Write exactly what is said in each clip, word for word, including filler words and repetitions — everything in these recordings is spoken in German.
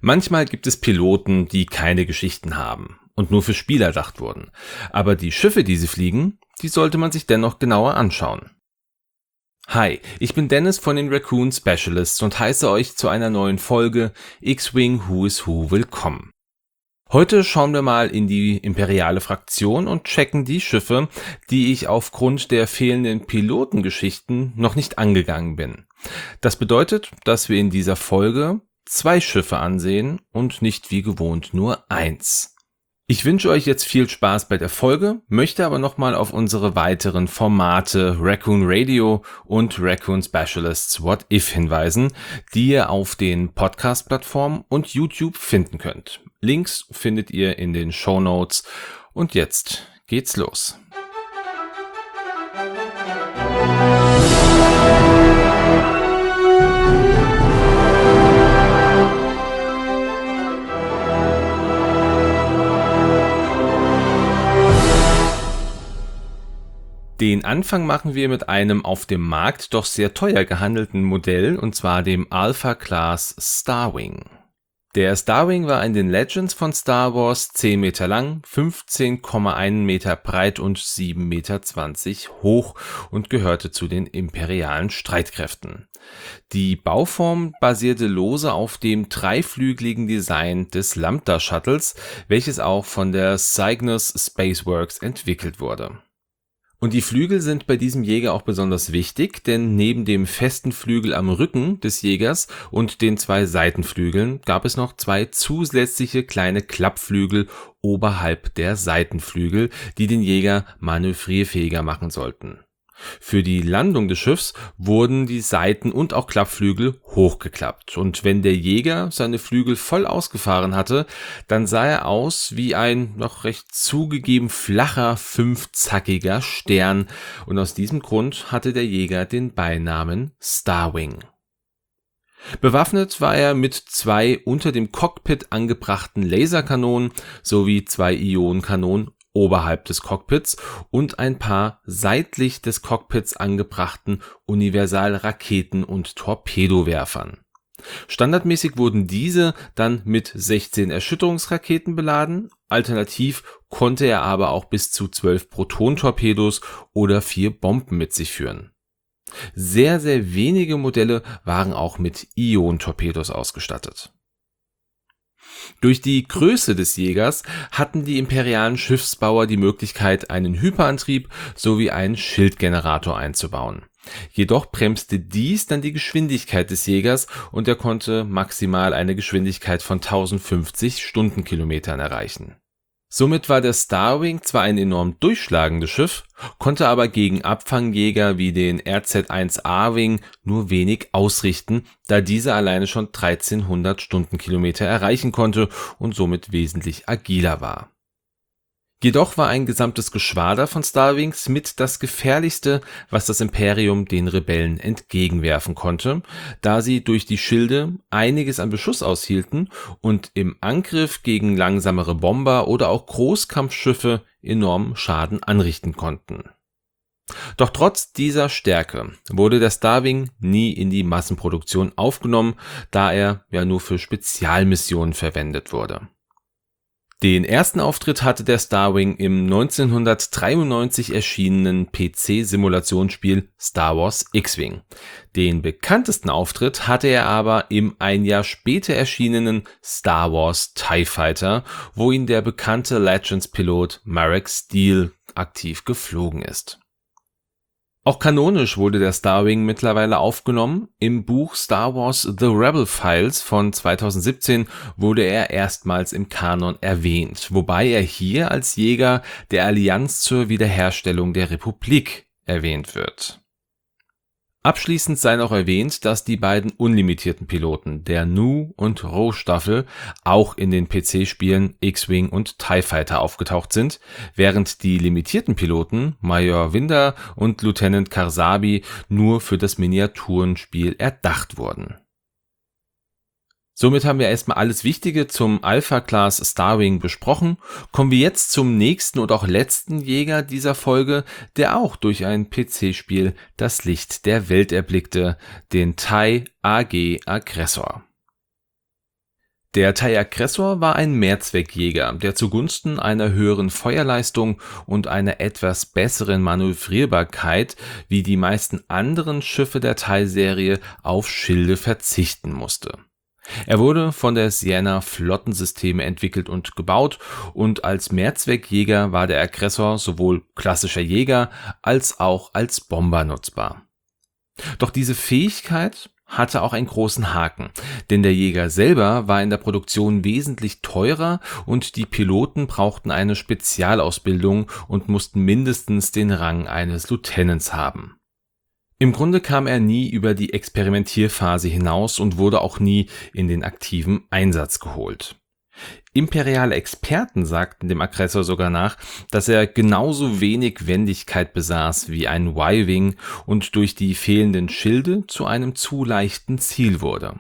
Manchmal gibt es Piloten, die keine Geschichten haben und nur für Spieler erdacht wurden. Aber die Schiffe, die sie fliegen, die sollte man sich dennoch genauer anschauen. Hi, ich bin Dennis von den Raccoon Specialists und heiße euch zu einer neuen Folge X-Wing Who is Who willkommen. Heute schauen wir mal in die imperiale Fraktion und checken die Schiffe, die ich aufgrund der fehlenden Pilotengeschichten noch nicht angegangen bin. Das bedeutet, dass wir in dieser Folge zwei Schiffe ansehen und nicht wie gewohnt nur eins. Ich wünsche euch jetzt viel Spaß bei der Folge, möchte aber nochmal auf unsere weiteren Formate Raccoon Radio und Raccoon Specialists What If hinweisen, die ihr auf den Podcast-Plattformen und YouTube finden könnt. Links findet ihr in den Shownotes und jetzt geht's los. Den Anfang machen wir mit einem auf dem Markt doch sehr teuer gehandelten Modell, und zwar dem Alpha Class Starwing. Der Starwing war in den Legends von Star Wars zehn Meter lang, fünfzehn Komma eins Meter breit und sieben Komma zwanzig Meter hoch und gehörte zu den imperialen Streitkräften. Die Bauform basierte lose auf dem dreiflügeligen Design des Lambda Shuttles, welches auch von der Cygnus Spaceworks entwickelt wurde. Und die Flügel sind bei diesem Jäger auch besonders wichtig, denn neben dem festen Flügel am Rücken des Jägers und den zwei Seitenflügeln gab es noch zwei zusätzliche kleine Klappflügel oberhalb der Seitenflügel, die den Jäger manövrierfähiger machen sollten. Für die Landung des Schiffs wurden die Seiten- und auch Klappflügel hochgeklappt, und wenn der Jäger seine Flügel voll ausgefahren hatte, dann sah er aus wie ein noch recht zugegeben flacher, fünfzackiger Stern, und aus diesem Grund hatte der Jäger den Beinamen Starwing. Bewaffnet war er mit zwei unter dem Cockpit angebrachten Laserkanonen sowie zwei Ionenkanonen oberhalb des Cockpits und ein paar seitlich des Cockpits angebrachten Universal-Raketen- und Torpedowerfern. Standardmäßig wurden diese dann mit sechzehn Erschütterungsraketen beladen, alternativ konnte er aber auch bis zu zwölf Protontorpedos oder vier Bomben mit sich führen. Sehr, sehr wenige Modelle waren auch mit Ionentorpedos ausgestattet. Durch die Größe des Jägers hatten die imperialen Schiffsbauer die Möglichkeit, einen Hyperantrieb sowie einen Schildgenerator einzubauen. Jedoch bremste dies dann die Geschwindigkeit des Jägers und er konnte maximal eine Geschwindigkeit von tausendfünfzig Stundenkilometern erreichen. Somit war der Starwing zwar ein enorm durchschlagendes Schiff, konnte aber gegen Abfangjäger wie den R Z eins A-Wing nur wenig ausrichten, da dieser alleine schon dreizehnhundert Stundenkilometer erreichen konnte und somit wesentlich agiler war. Jedoch war ein gesamtes Geschwader von Starwings mit das gefährlichste, was das Imperium den Rebellen entgegenwerfen konnte, da sie durch die Schilde einiges an Beschuss aushielten und im Angriff gegen langsamere Bomber oder auch Großkampfschiffe enormen Schaden anrichten konnten. Doch trotz dieser Stärke wurde der Starwing nie in die Massenproduktion aufgenommen, da er ja nur für Spezialmissionen verwendet wurde. Den ersten Auftritt hatte der Starwing im neunzehnhundertdreiundneunzig erschienenen P C-Simulationsspiel Star Wars X-Wing. Den bekanntesten Auftritt hatte er aber im ein Jahr später erschienenen Star Wars TIE Fighter, wo ihn der bekannte Legends-Pilot Marek Steele aktiv geflogen ist. Auch kanonisch wurde der Starwing mittlerweile aufgenommen. Im Buch Star Wars The Rebel Files von zweitausendsiebzehn wurde er erstmals im Kanon erwähnt, wobei er hier als Jäger der Allianz zur Wiederherstellung der Republik erwähnt wird. Abschließend sei noch erwähnt, dass die beiden unlimitierten Piloten der Nu- und Ro-Staffel auch in den P C-Spielen X-Wing und TIE Fighter aufgetaucht sind, während die limitierten Piloten Major Winder und Lieutenant Karsabi nur für das Miniaturenspiel erdacht wurden. Somit haben wir erstmal alles Wichtige zum Alpha Class Starwing besprochen. Kommen wir jetzt zum nächsten und auch letzten Jäger dieser Folge, der auch durch ein P C-Spiel das Licht der Welt erblickte, den TIE A G Aggressor. Der TIE Aggressor war ein Mehrzweckjäger, der zugunsten einer höheren Feuerleistung und einer etwas besseren Manövrierbarkeit wie die meisten anderen Schiffe der TIE-Serie auf Schilde verzichten musste. Er wurde von der Sienna Flottensysteme entwickelt und gebaut und als Mehrzweckjäger war der Aggressor sowohl klassischer Jäger als auch als Bomber nutzbar. Doch diese Fähigkeit hatte auch einen großen Haken, denn der Jäger selber war in der Produktion wesentlich teurer und die Piloten brauchten eine Spezialausbildung und mussten mindestens den Rang eines Lieutenants haben. Im Grunde kam er nie über die Experimentierphase hinaus und wurde auch nie in den aktiven Einsatz geholt. Imperiale Experten sagten dem Aggressor sogar nach, dass er genauso wenig Wendigkeit besaß wie ein Y-Wing und durch die fehlenden Schilde zu einem zu leichten Ziel wurde.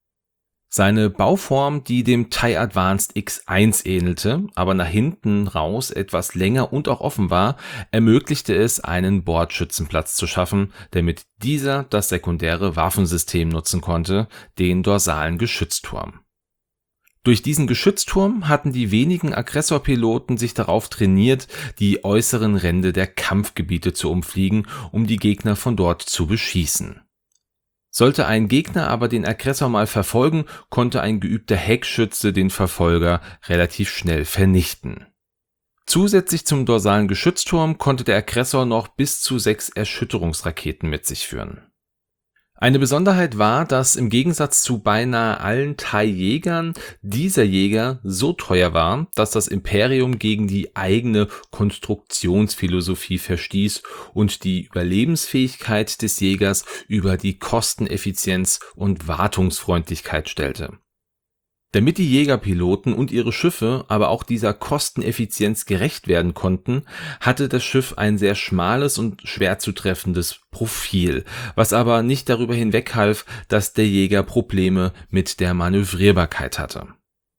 Seine Bauform, die dem TIE Advanced X eins ähnelte, aber nach hinten raus etwas länger und auch offen war, ermöglichte es, einen Bordschützenplatz zu schaffen, damit dieser das sekundäre Waffensystem nutzen konnte, den dorsalen Geschützturm. Durch diesen Geschützturm hatten die wenigen Aggressorpiloten sich darauf trainiert, die äußeren Ränder der Kampfgebiete zu umfliegen, um die Gegner von dort zu beschießen. Sollte ein Gegner aber den Aggressor mal verfolgen, konnte ein geübter Heckschütze den Verfolger relativ schnell vernichten. Zusätzlich zum dorsalen Geschützturm konnte der Aggressor noch bis zu sechs Erschütterungsraketen mit sich führen. Eine Besonderheit war, dass im Gegensatz zu beinahe allen TIE-Jägern dieser Jäger so teuer war, dass das Imperium gegen die eigene Konstruktionsphilosophie verstieß und die Überlebensfähigkeit des Jägers über die Kosteneffizienz und Wartungsfreundlichkeit stellte. Damit die Jägerpiloten und ihre Schiffe aber auch dieser Kosteneffizienz gerecht werden konnten, hatte das Schiff ein sehr schmales und schwer zu treffendes Profil, was aber nicht darüber hinweghalf, dass der Jäger Probleme mit der Manövrierbarkeit hatte.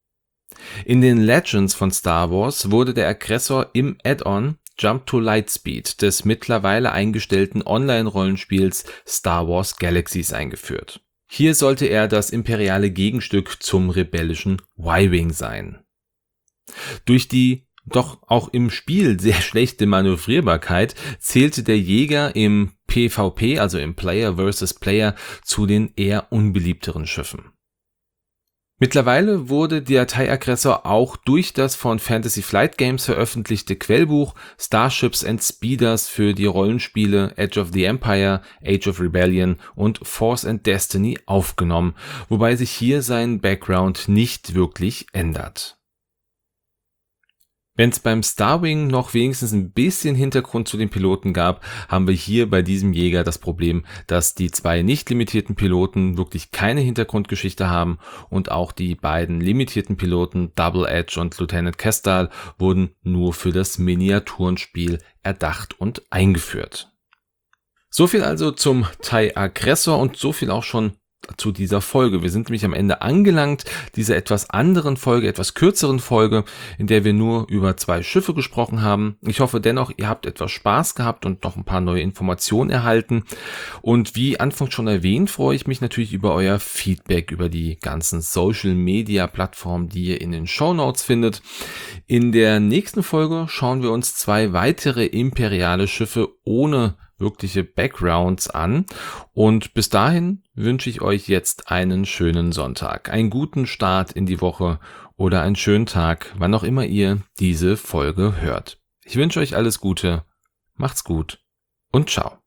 In den Legends von Star Wars wurde der Aggressor im Add-on Jump to Lightspeed des mittlerweile eingestellten Online-Rollenspiels Star Wars Galaxies eingeführt. Hier sollte er das imperiale Gegenstück zum rebellischen Y-Wing sein. Durch die doch auch im Spiel sehr schlechte Manövrierbarkeit zählte der Jäger im PvP, also im Player versus Player, zu den eher unbeliebteren Schiffen. Mittlerweile wurde der TIE Aggressor auch durch das von Fantasy Flight Games veröffentlichte Quellbuch Starships and Speeders für die Rollenspiele Edge of the Empire, Age of Rebellion und Force and Destiny aufgenommen, wobei sich hier sein Background nicht wirklich ändert. Wenn es beim Starwing noch wenigstens ein bisschen Hintergrund zu den Piloten gab, haben wir hier bei diesem Jäger das Problem, dass die zwei nicht limitierten Piloten wirklich keine Hintergrundgeschichte haben und auch die beiden limitierten Piloten Double Edge und Lieutenant Kestal wurden nur für das Miniaturenspiel erdacht und eingeführt. So viel also zum TIE Aggressor und so viel auch schon zu dieser Folge. Wir sind nämlich am Ende angelangt, dieser etwas anderen Folge, etwas kürzeren Folge, in der wir nur über zwei Schiffe gesprochen haben. Ich hoffe dennoch, ihr habt etwas Spaß gehabt und noch ein paar neue Informationen erhalten. Und wie anfangs schon erwähnt, freue ich mich natürlich über euer Feedback, über die ganzen Social-Media-Plattformen, die ihr in den Shownotes findet. In der nächsten Folge schauen wir uns zwei weitere imperiale Schiffe ohne wirkliche Backgrounds an und bis dahin wünsche ich euch jetzt einen schönen Sonntag, einen guten Start in die Woche oder einen schönen Tag, wann auch immer ihr diese Folge hört. Ich wünsche euch alles Gute, macht's gut und ciao.